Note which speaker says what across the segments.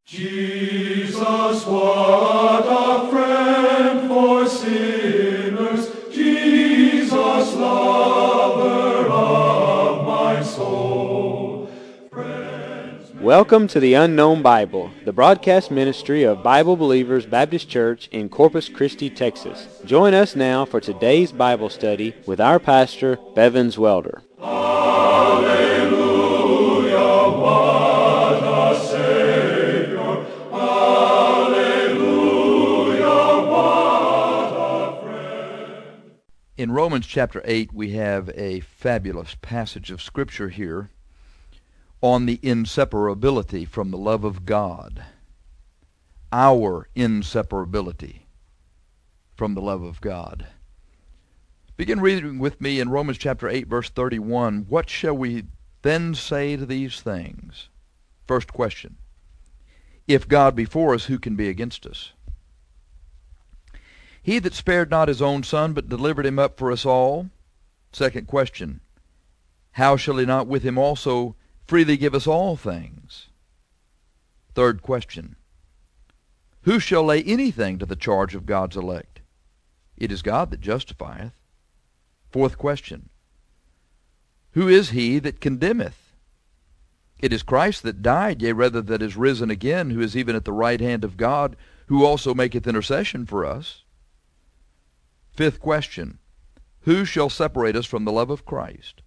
Speaker 1: Jesus, what a friend for sinners, Jesus, lover of my soul.
Speaker 2: Welcome to the Unknown Bible, the broadcast ministry of Bible Believers Baptist Church in Corpus Christi, Texas. Join us now for today's Bible study with our pastor, Bevins Welder.
Speaker 1: Hallelujah, what a Savior. Hallelujah, what a friend.
Speaker 3: In Romans chapter 8, we have a fabulous passage of Scripture here on the inseparability from the love of God. Our inseparability from the love of God. Begin reading with me in Romans chapter 8, verse 31. What shall we then say to these things? First question. If God be for us, who can be against us? He that spared not his own Son, but delivered him up for us all. Second question. How shall he not with him also freely give us all things? Third question. Who shall lay anything to the charge of God's elect? It is God that justifieth. Fourth question. Who is he that condemneth? It is Christ that died, yea, rather that is risen again, who is even at the right hand of God, who also maketh intercession for us. Fifth question. Who shall separate us from the love of Christ?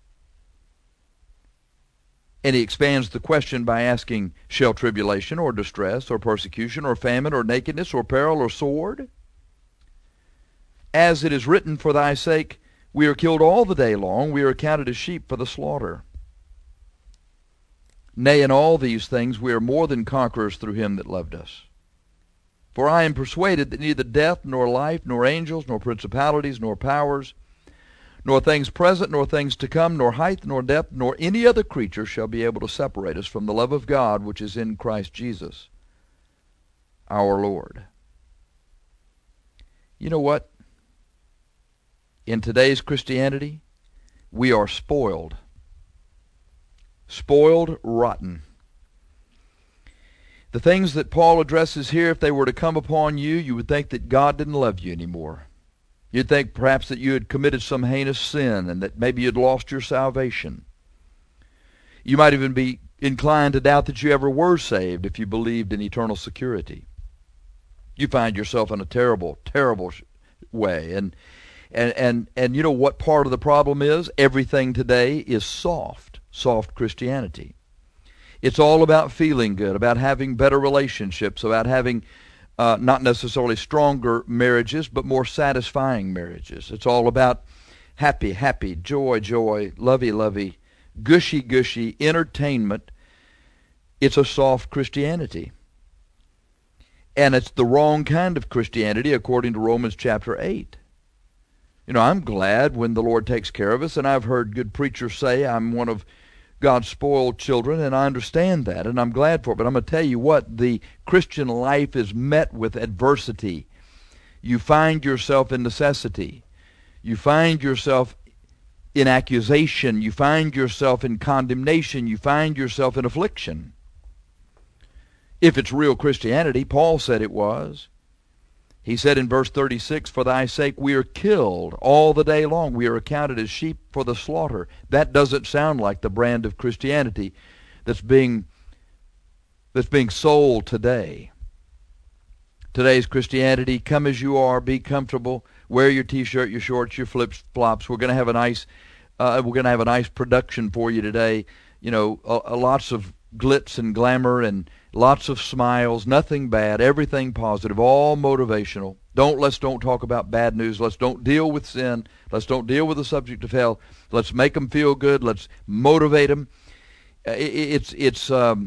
Speaker 3: And he expands the question by asking, shall tribulation or distress or persecution or famine or nakedness or peril or sword? As it is written, for thy sake we are killed all the day long, we are accounted as sheep for the slaughter. Nay, in all these things we are more than conquerors through him that loved us. For I am persuaded that neither death, nor life, nor angels, nor principalities, nor powers, nor things present, nor things to come, nor height, nor depth, nor any other creature shall be able to separate us from the love of God which is in Christ Jesus, our Lord. You know what? In today's Christianity, we are spoiled. Spoiled rotten. The things that Paul addresses here, if they were to come upon you, you would think that God didn't love you anymore. You'd think perhaps that you had committed some heinous sin and that maybe you'd lost your salvation. You might even be inclined to doubt that you ever were saved if you believed in eternal security. You find yourself in a terrible, terrible way. And you know what part of the problem is? Everything today is soft Christianity. It's all about feeling good, about having better relationships, about having not necessarily stronger marriages, but more satisfying marriages. It's all about happy, joy, lovey, gushy entertainment. It's a soft Christianity. And it's the wrong kind of Christianity according to Romans chapter 8. You know, I'm glad when the Lord takes care of us, and I've heard good preachers say I'm one of God's spoiled children, and I understand that, and I'm glad for it. But I'm going to tell you what, the Christian life is met with adversity. You find yourself in necessity. You find yourself in accusation. You find yourself in condemnation. You find yourself in affliction. If it's real Christianity, Paul said it was. He said in verse 36, for thy sake we are killed all the day long. We are accounted as sheep for the slaughter. That doesn't sound like the brand of Christianity that's being sold today. Today's Christianity, come as you are, be comfortable, wear your t-shirt, your shorts, your flip-flops. We're going to have a nice production for you today. You know, lots of glitz and glamour and lots of smiles, nothing bad, everything positive, all motivational. Let's don't talk about bad news. Let's don't deal with sin. Let's don't deal with the subject of hell. Let's make them feel good. Let's motivate them. It's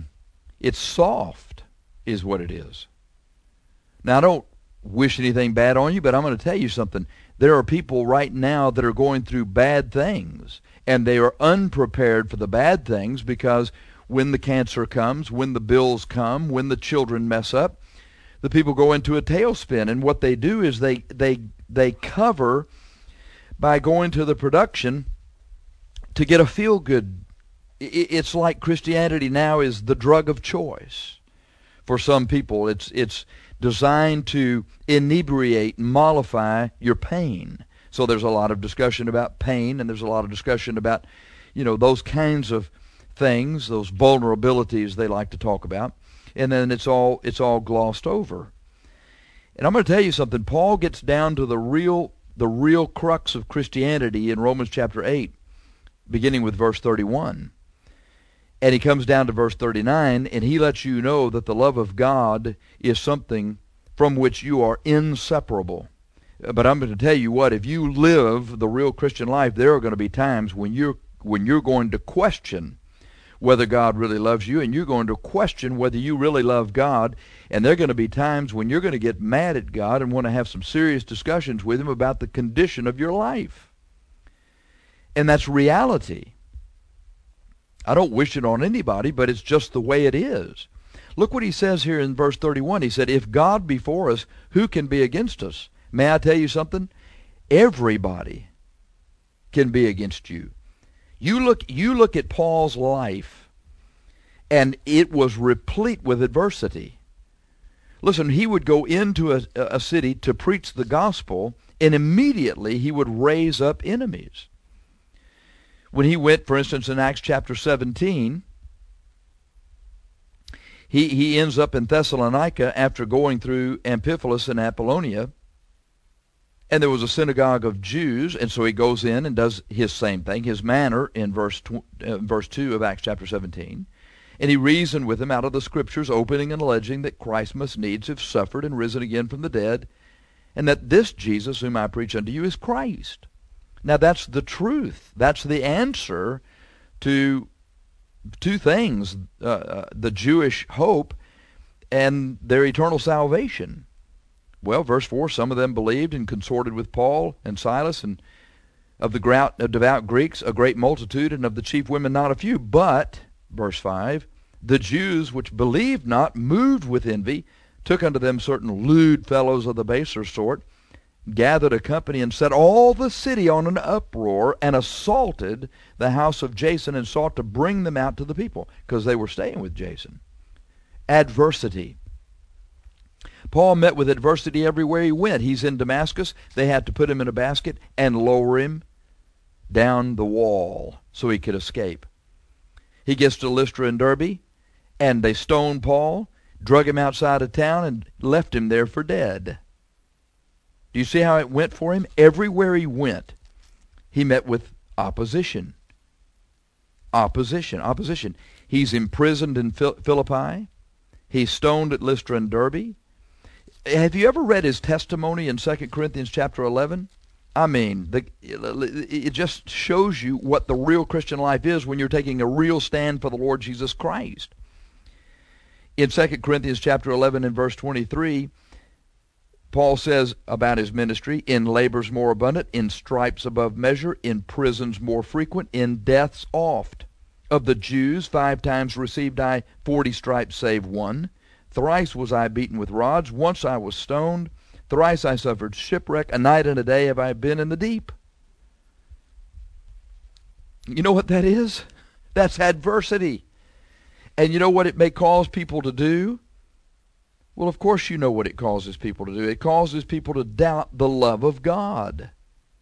Speaker 3: soft, is what it is. Now, I don't wish anything bad on you, but I'm going to tell you something. There are people right now that are going through bad things, and they are unprepared for the bad things because when the cancer comes, when the bills come, when the children mess up, the people go into a tailspin. And what they do is they cover by going to the production to get a feel-good. It's like Christianity now is the drug of choice for some people. It's designed to inebriate and mollify your pain. So there's a lot of discussion about pain, and there's a lot of discussion about, those kinds of things, those vulnerabilities they like to talk about, and then it's all glossed over. And I'm going to tell you something. Paul gets down to the real crux of Christianity in Romans chapter 8, beginning with verse 31. And he comes down to verse 39, and he lets you know that the love of God is something from which you are inseparable. But I'm going to tell you what, if you live the real Christian life, there are going to be times when you're going to question whether God really loves you, and you're going to question whether you really love God, and there are going to be times when you're going to get mad at God and want to have some serious discussions with Him about the condition of your life. And that's reality. I don't wish it on anybody, but it's just the way it is. Look what he says here in verse 31. He said, if God be for us, who can be against us? May I tell you something? Everybody can be against you. You look at Paul's life, and it was replete with adversity. Listen, he would go into a city to preach the gospel, and immediately he would raise up enemies. When he went, for instance, in Acts chapter 17, he ends up in Thessalonica after going through Amphipolis and Apollonia, and there was a synagogue of Jews, and so he goes in and does his same thing, his manner in verse 2 of Acts chapter 17. And he reasoned with them out of the Scriptures, opening and alleging that Christ must needs have suffered and risen again from the dead, and that this Jesus whom I preach unto you is Christ. Now that's the truth. That's the answer to two things, the Jewish hope and their eternal salvation. Well, verse 4, some of them believed and consorted with Paul and Silas, and of the devout Greeks a great multitude, and of the chief women not a few. But, verse 5, the Jews which believed not, moved with envy, took unto them certain lewd fellows of the baser sort, gathered a company, and set all the city on an uproar, and assaulted the house of Jason, and sought to bring them out to the people, because they were staying with Jason. Adversity. Paul met with adversity everywhere he went. He's in Damascus. They had to put him in a basket and lower him down the wall so he could escape. He gets to Lystra and Derbe, and they stoned Paul, drug him outside of town, and left him there for dead. Do you see how it went for him? Everywhere he went, he met with opposition. Opposition. He's imprisoned in Philippi. He's stoned at Lystra and Derbe. Have you ever read his testimony in 2 Corinthians chapter 11? I mean, it just shows you what the real Christian life is when you're taking a real stand for the Lord Jesus Christ. In 2 Corinthians chapter 11 and verse 23, Paul says about his ministry, in labors more abundant, in stripes above measure, in prisons more frequent, in deaths oft. Of the Jews 5 times received I 40 stripes save one. Thrice was I beaten with rods, once I was stoned, thrice I suffered shipwreck, a night and a day have I been in the deep. You know what that is? That's adversity. And you know what it may cause people to do? Well, of course you know what it causes people to do. It causes people to doubt the love of God.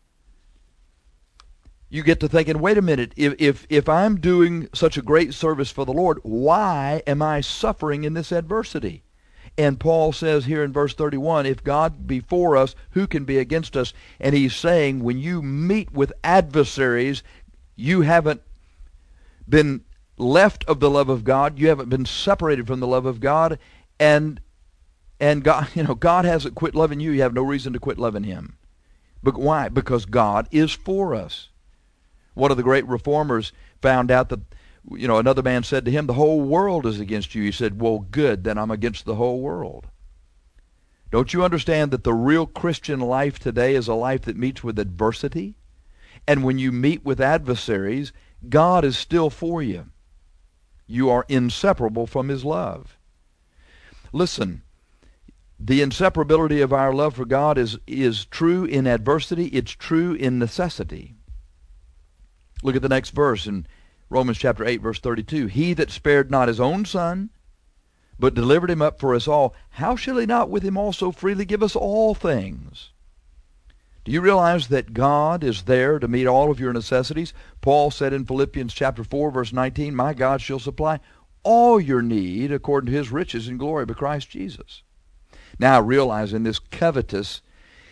Speaker 3: You get to thinking, wait a minute, if I'm doing such a great service for the Lord, why am I suffering in this adversity? And Paul says here in verse 31, if God be for us, who can be against us? And he's saying when you meet with adversaries, you haven't been left of the love of God, you haven't been separated from the love of God, and God, God hasn't quit loving you, you have no reason to quit loving Him. But why? Because God is for us. One of the great reformers found out that, another man said to him, the whole world is against you. He said, well, good, then I'm against the whole world. Don't you understand that the real Christian life today is a life that meets with adversity? And when you meet with adversaries, God is still for you. You are inseparable from His love. Listen, the inseparability of our love for God is true in adversity. It's true in necessity. Look at the next verse in Romans chapter 8, verse 32. He that spared not His own Son, but delivered him up for us all, how shall he not with him also freely give us all things? Do you realize that God is there to meet all of your necessities? Paul said in Philippians chapter 4, verse 19, my God shall supply all your need according to his riches and glory by Christ Jesus. Now, realize in this covetous,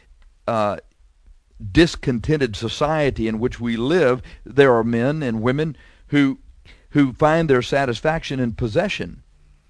Speaker 3: discontented society in which we live, there are men and women who find their satisfaction in possession.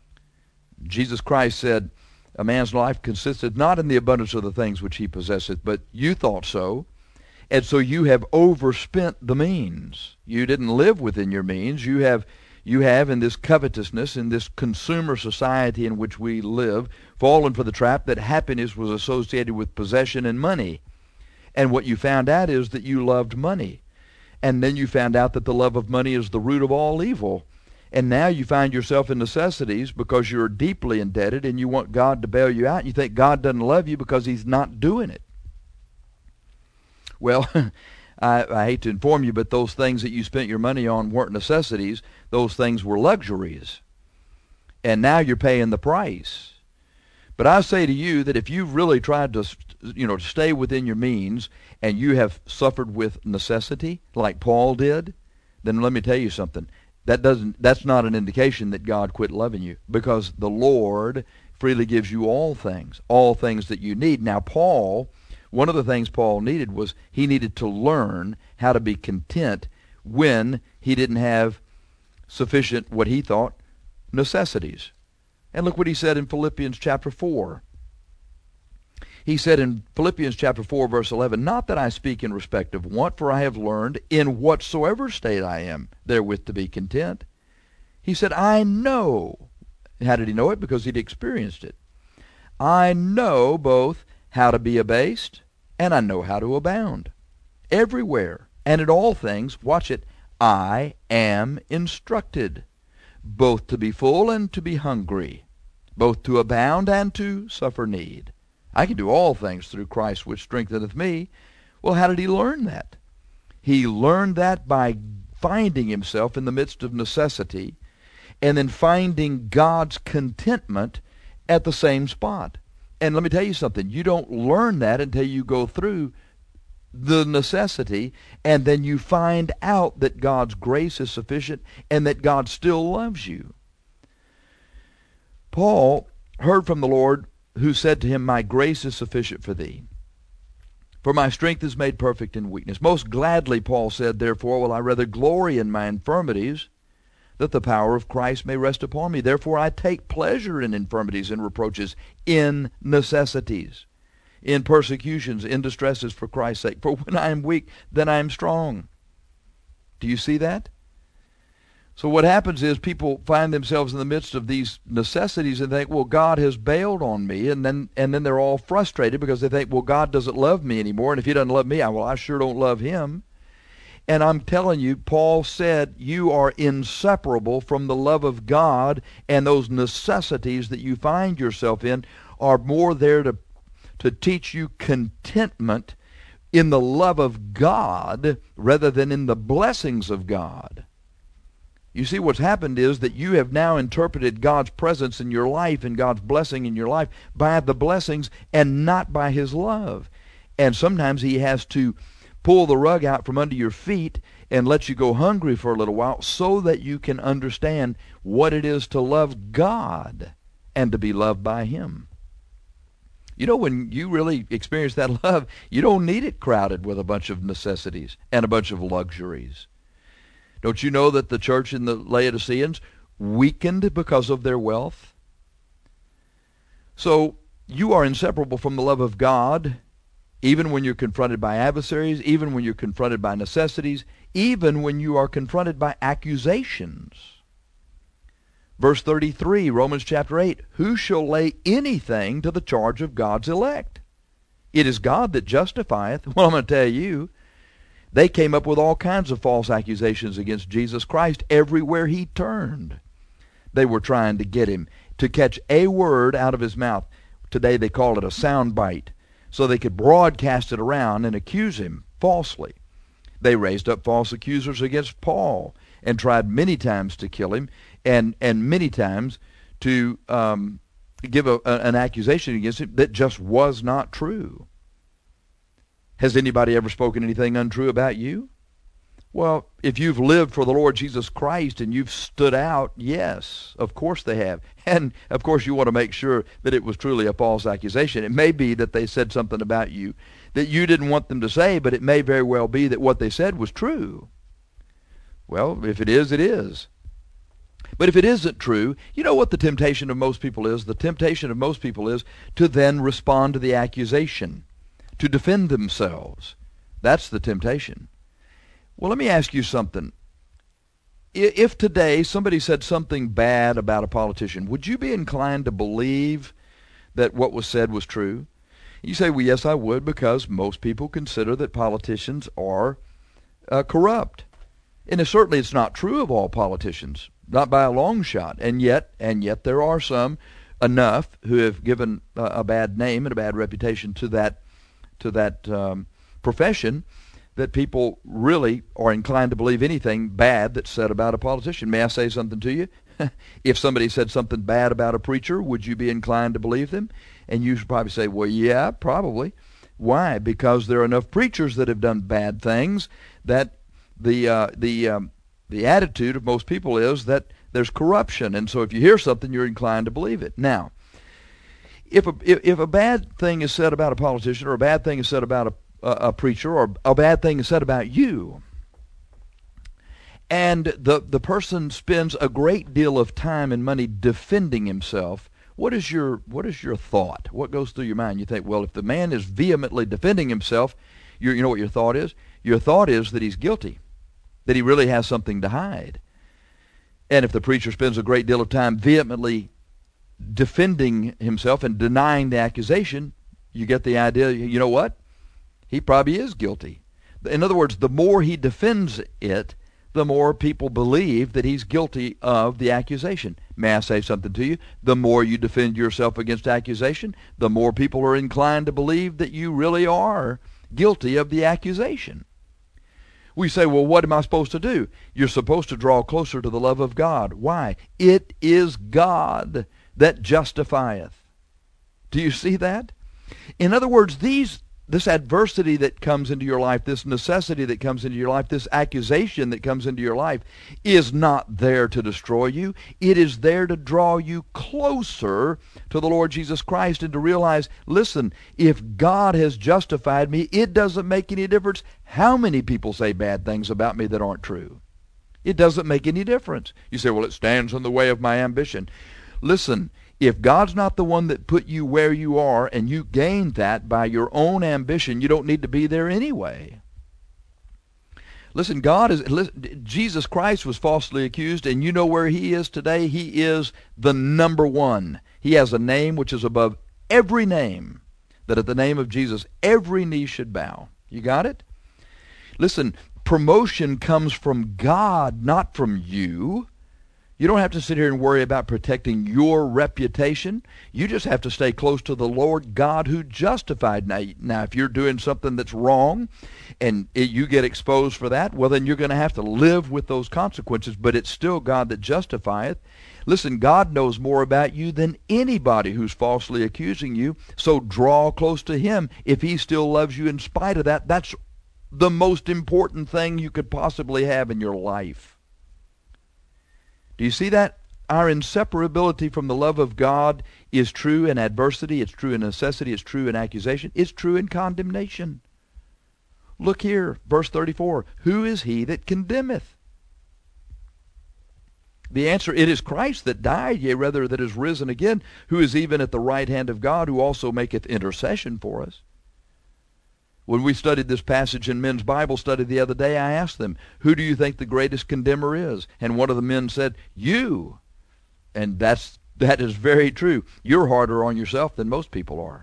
Speaker 3: Jesus Christ said, a man's life consisteth not in the abundance of the things which he possesseth, but you thought so, and so you have overspent the means. You didn't live within your means. You have in this covetousness, in this consumer society in which we live, fallen for the trap that happiness was associated with possession and money. And what you found out is that you loved money. And then you found out that the love of money is the root of all evil. And now you find yourself in necessities because you're deeply indebted and you want God to bail you out. And you think God doesn't love you because he's not doing it. Well, I hate to inform you, but those things that you spent your money on weren't necessities. Those things were luxuries. And now you're paying the price. But I say to you that if you've really tried to, stay within your means and you have suffered with necessity, like Paul did, then let me tell you something. That's not an indication that God quit loving you, because the Lord freely gives you all things that you need. Now, Paul, one of the things Paul needed was he needed to learn how to be content when he didn't have sufficient, what he thought, necessities. And look what he said in Philippians chapter 4. He said in Philippians chapter 4, verse 11, not that I speak in respect of want, for I have learned in whatsoever state I am therewith to be content. He said, I know. How did he know it? Because he'd experienced it. I know both how to be abased and I know how to abound. Everywhere and in all things, watch it, I am instructed, both to be full and to be hungry, both to abound and to suffer need. I can do all things through Christ which strengtheneth me. Well, how did he learn that? He learned that by finding himself in the midst of necessity and then finding God's contentment at the same spot. And let me tell you something. You don't learn that until you go through the necessity and then you find out that God's grace is sufficient and that God still loves you. Paul heard from the Lord, who said to him, my grace is sufficient for thee, for my strength is made perfect in weakness. Most gladly, Paul said, therefore will I rather glory in my infirmities, that the power of Christ may rest upon me. Therefore I take pleasure in infirmities and reproaches, in necessities, in persecutions, in distresses for Christ's sake. For when I am weak, then I am strong. Do you see that? So what happens is people find themselves in the midst of these necessities and think, well, God has bailed on me, and then they're all frustrated because they think, well, God doesn't love me anymore, and if he doesn't love me, I sure don't love him. And I'm telling you, Paul said, you are inseparable from the love of God, and those necessities that you find yourself in are more there to teach you contentment in the love of God rather than in the blessings of God. You see, what's happened is that you have now interpreted God's presence in your life and God's blessing in your life by the blessings and not by his love. And sometimes he has to pull the rug out from under your feet and let you go hungry for a little while so that you can understand what it is to love God and to be loved by him. You know, when you really experience that love, you don't need it crowded with a bunch of necessities and a bunch of luxuries. Don't you know that the church in the Laodiceans weakened because of their wealth? So you are inseparable from the love of God, even when you're confronted by adversaries, even when you're confronted by necessities, even when you are confronted by accusations. Verse 33, Romans chapter 8, who shall lay anything to the charge of God's elect? It is God that justifieth. Well, I'm going to tell you, they came up with all kinds of false accusations against Jesus Christ everywhere he turned. They were trying to get him to catch a word out of his mouth. Today they call it a sound bite, so they could broadcast it around and accuse him falsely. They raised up false accusers against Paul and tried many times to kill him and many times to give an accusation against him that just was not true. Has anybody ever spoken anything untrue about you? Well, if you've lived for the Lord Jesus Christ and you've stood out, yes, of course they have. And, of course, you want to make sure that it was truly a false accusation. It may be that they said something about you that you didn't want them to say, but it may very well be that what they said was true. Well, if it is, it is. But if it isn't true, you know what the temptation of most people is? The temptation of most people is to then respond to the accusation, to defend themselves. That's the temptation. Well, let me ask you something. If today somebody said something bad about a politician, would you be inclined to believe that what was said was true? You say, well, yes, I would, because most people consider that politicians are corrupt. And certainly it's not true of all politicians, not by a long shot. And yet there are some, enough, who have given a bad name and a bad reputation to that profession, that people really are inclined to believe anything bad that's said about a politician. May I say something to you? If somebody said something bad about a preacher, would you be inclined to believe them? And you should probably say, well, yeah, probably. Why? Because there are enough preachers that have done bad things that the attitude of most people is that there's corruption. And so if you hear something, you're inclined to believe it. Now, if a bad thing is said about a politician, or a bad thing is said about a preacher, or a bad thing is said about you, and the person spends a great deal of time and money defending himself, what is your thought? What goes through your mind? You think, well, if the man is vehemently defending himself, you know what your thought is? Your thought is that he's guilty, that he really has something to hide. And if the preacher spends a great deal of time vehemently defending himself and denying the accusation, you get the idea, you know what? He probably is guilty. In other words, the more he defends it, the more people believe that he's guilty of the accusation. May I say something to you? The more you defend yourself against accusation, the more people are inclined to believe that you really are guilty of the accusation. We say, well, what am I supposed to do? You're supposed to draw closer to the love of God. Why? It is God that justifieth. Do you see that? In other words, this adversity that comes into your life, this necessity that comes into your life, this accusation that comes into your life is not there to destroy you. It is there to draw you closer to the Lord Jesus Christ and to realize, listen, if God has justified me, it doesn't make any difference how many people say bad things about me that aren't true. It doesn't make any difference. You say, well, it stands in the way of my ambition. Listen, if God's not the one that put you where you are and you gained that by your own ambition, you don't need to be there anyway. Listen, Jesus Christ was falsely accused, and you know where he is today? He is the number one. He has a name which is above every name, that at the name of Jesus every knee should bow. You got it? Listen, promotion comes from God, not from you. You don't have to sit here and worry about protecting your reputation. You just have to stay close to the Lord God who justified. Now, if you're doing something that's wrong and you get exposed for that, well, then you're going to have to live with those consequences, but it's still God that justifieth. Listen, God knows more about you than anybody who's falsely accusing you, so draw close to him. If he still loves you in spite of that, that's the most important thing you could possibly have in your life. Do you see that? Our inseparability from the love of God is true in adversity, it's true in necessity, it's true in accusation, it's true in condemnation. Look here, verse 34. Who is he that condemneth? The answer, it is Christ that died, yea, rather that is risen again, who is even at the right hand of God, who also maketh intercession for us. When we studied this passage in men's Bible study the other day, I asked them, who do you think the greatest condemner is? And one of the men said, you. And that is very true. You're harder on yourself than most people are.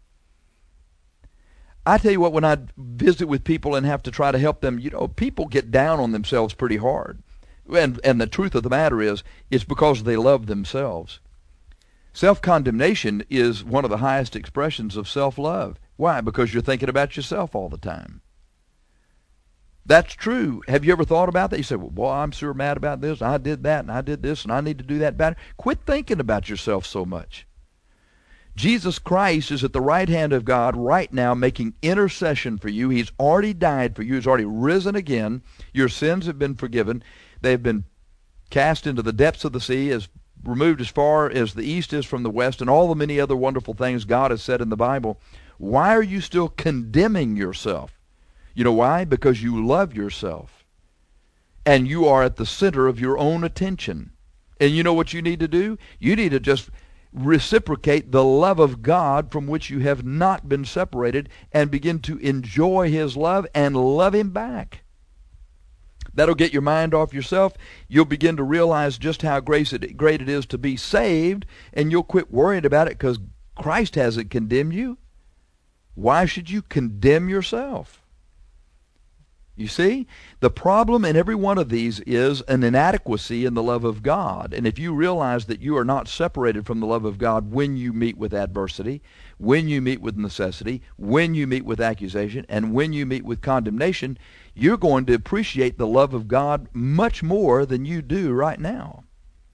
Speaker 3: I tell you what, when I visit with people and have to try to help them, people get down on themselves pretty hard. And the truth of the matter is, it's because they love themselves. Self-condemnation is one of the highest expressions of self-love. Why? Because you're thinking about yourself all the time. That's true. Have you ever thought about that? You say, well, boy, I'm sure mad about this. I did that, and I did this, and I need to do that better. Quit thinking about yourself so much. Jesus Christ is at the right hand of God right now making intercession for you. He's already died for you. He's already risen again. Your sins have been forgiven. They've been cast into the depths of the sea, as removed as far as the east is from the west, and all the many other wonderful things God has said in the Bible. Why are you still condemning yourself? You know why? Because you love yourself. And you are at the center of your own attention. And you know what you need to do? You need to just reciprocate the love of God from which you have not been separated and begin to enjoy His love and love Him back. That'll get your mind off yourself. You'll begin to realize just how great it is to be saved, and you'll quit worrying about it because Christ hasn't condemned you. Why should you condemn yourself? You see, the problem in every one of these is an inadequacy in the love of God. And if you realize that you are not separated from the love of God when you meet with adversity, when you meet with necessity, when you meet with accusation, and when you meet with condemnation, you're going to appreciate the love of God much more than you do right now.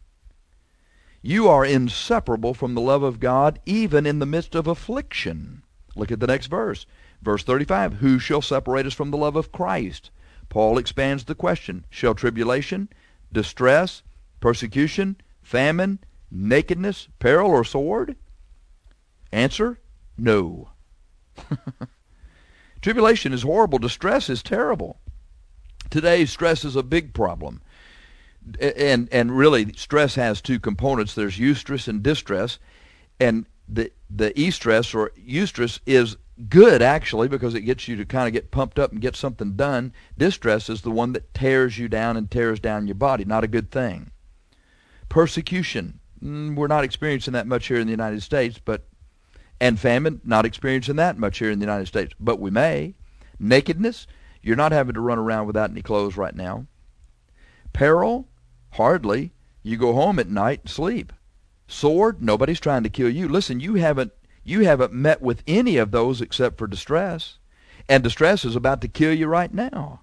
Speaker 3: You are inseparable from the love of God even in the midst of affliction. Look at the next verse. Verse 35, who shall separate us from the love of Christ? Paul expands the question. Shall tribulation, distress, persecution, famine, nakedness, peril, or sword? Answer, no. Tribulation is horrible. Distress is terrible. Today, stress is a big problem. And really, stress has two components. There's eustress and distress. And the e-stress or eustress is good, actually, because it gets you to kind of get pumped up and get something done. Distress is the one that tears you down and tears down your body. Not a good thing. Persecution. We're not experiencing that much here in the United States, and famine, not experiencing that much here in the United States, but we may. Nakedness, you're not having to run around without any clothes right now. Peril, hardly. You go home at night and sleep. Sword, nobody's trying to kill you. Listen, you haven't met with any of those except for distress. And distress is about to kill you right now.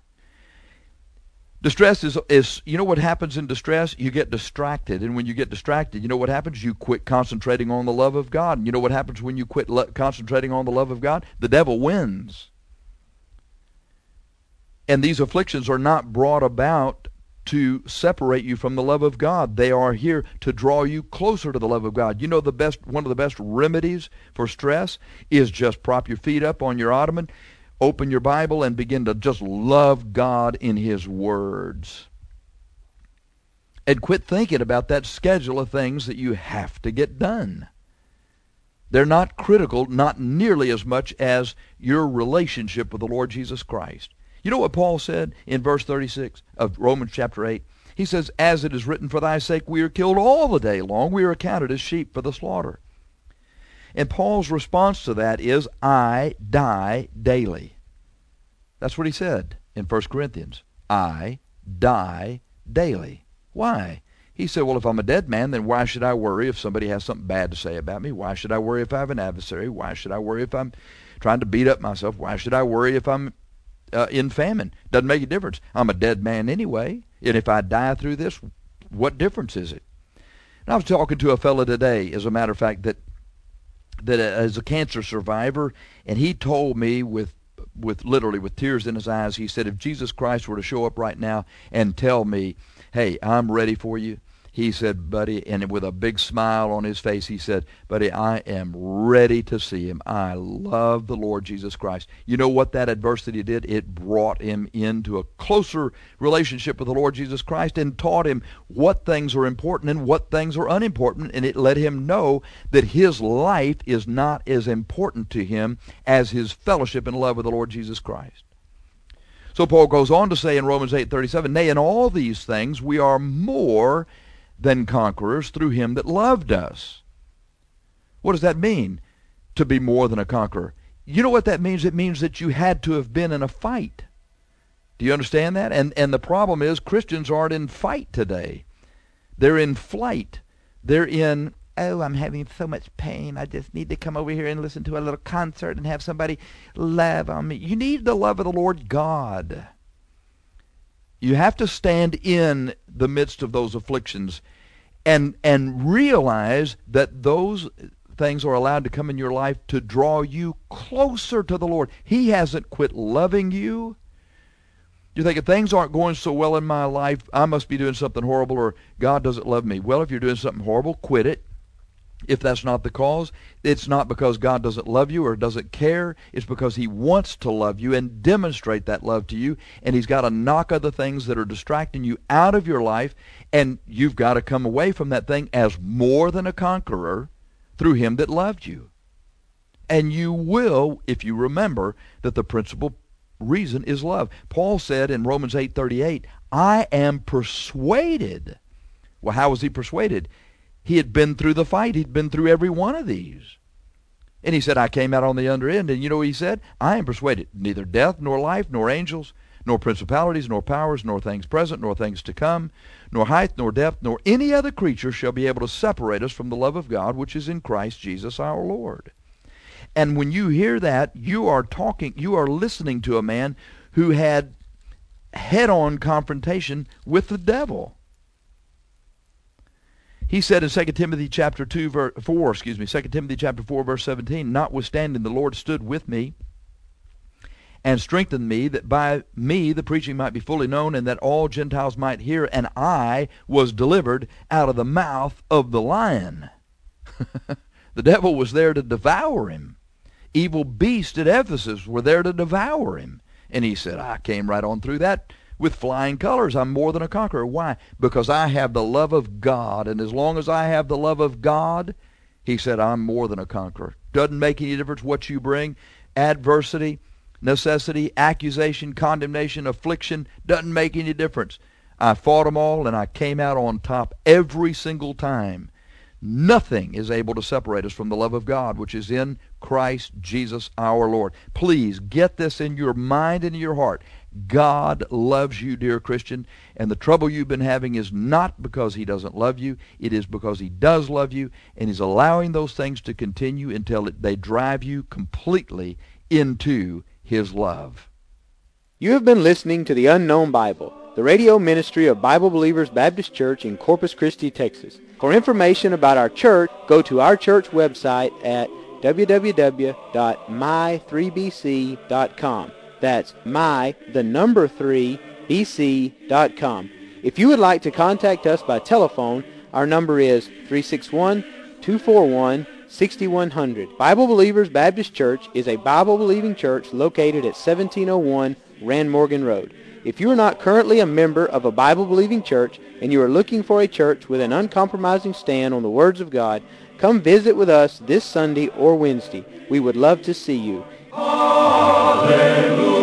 Speaker 3: Distress is, you know what happens in distress? You get distracted. And when you get distracted, you know what happens? You quit concentrating on the love of God. And you know what happens when you quit concentrating on the love of God? The devil wins. And these afflictions are not brought about to separate you from the love of God. They are here to draw you closer to the love of God. You know, one of the best remedies for stress is just prop your feet up on your ottoman, open your Bible, and begin to just love God in His words. And quit thinking about that schedule of things that you have to get done. They're not critical, not nearly as much as your relationship with the Lord Jesus Christ. You know what Paul said in verse 36 of Romans chapter 8? He says, as it is written, for thy sake we are killed all the day long. We are accounted as sheep for the slaughter. And Paul's response to that is, I die daily. That's what he said in 1 Corinthians. I die daily. Why? He said, well, if I'm a dead man, then why should I worry if somebody has something bad to say about me? Why should I worry if I have an adversary? Why should I worry if I'm trying to beat up myself? Why should I worry if I'm in famine? Doesn't make a difference. I'm a dead man anyway, and if I die through this, what difference is it? And I was talking to a fellow today, as a matter of fact, that is a cancer survivor, and he told me with literally with tears in his eyes, he said, if Jesus Christ were to show up right now and tell me, hey, I'm ready for you, he said, buddy, and with a big smile on his face, he said, buddy, I am ready to see him. I love the Lord Jesus Christ. You know what that adversity did? It brought him into a closer relationship with the Lord Jesus Christ and taught him what things are important and what things are unimportant, and it let him know that his life is not as important to him as his fellowship and love with the Lord Jesus Christ. So Paul goes on to say in Romans 8:37, nay, in all these things we are more than conquerors through him that loved us. What does that mean, to be more than a conqueror? You know what that means? It means that you had to have been in a fight. Do you understand that? And the problem is Christians aren't in fight today. They're in flight. They're in, oh, I'm having so much pain. I just need to come over here and listen to a little concert and have somebody love on me. You need the love of the Lord God. You have to stand in the midst of those afflictions and realize that those things are allowed to come in your life to draw you closer to the Lord. He hasn't quit loving you. You think, if things aren't going so well in my life, I must be doing something horrible, or God doesn't love me. Well, if you're doing something horrible, quit it. If that's not the cause, it's not because God doesn't love you or doesn't care. It's because he wants to love you and demonstrate that love to you, and he's got to knock other things that are distracting you out of your life, and you've got to come away from that thing as more than a conqueror through him that loved you. And you will, if you remember that the principal reason is love. Paul said in Romans 8:38, I am persuaded. Well, how was he persuaded? He had been through the fight. He'd been through every one of these. And he said, I came out on the under end. And you know what he said? I am persuaded. Neither death, nor life, nor angels, nor principalities, nor powers, nor things present, nor things to come, nor height, nor depth, nor any other creature shall be able to separate us from the love of God, which is in Christ Jesus our Lord. And when you hear that, you are listening to a man who had head-on confrontation with the devil. He said in 2 Timothy chapter 4, verse 17, notwithstanding the Lord stood with me and strengthened me, that by me the preaching might be fully known, and that all Gentiles might hear, and I was delivered out of the mouth of the lion. The devil was there to devour him. Evil beasts at Ephesus were there to devour him. And he said, I came right on through that with flying colors. I'm more than a conqueror. Why? Because I have the love of God. And as long as I have the love of God, he said, I'm more than a conqueror. Doesn't make any difference what you bring. Adversity, necessity, accusation, condemnation, affliction, doesn't make any difference. I fought them all, and I came out on top every single time. Nothing is able to separate us from the love of God, which is in Christ Jesus our Lord. Please get this in your mind and in your heart. God loves you, dear Christian, and the trouble you've been having is not because he doesn't love you. It is because he does love you, and he's allowing those things to continue until they drive you completely into his love.
Speaker 2: You have been listening to The Unknown Bible, the radio ministry of Bible Believers Baptist Church in Corpus Christi, Texas. For information about our church, go to our church website at www.my3bc.com. That's my3bc.com. If you would like to contact us by telephone, our number is 361-241-6100. Bible Believers Baptist Church is a Bible-believing church located at 1701 Rand Morgan Road. If you are not currently a member of a Bible-believing church and you are looking for a church with an uncompromising stand on the words of God, come visit with us this Sunday or Wednesday. We would love to see you.
Speaker 1: Hallelujah.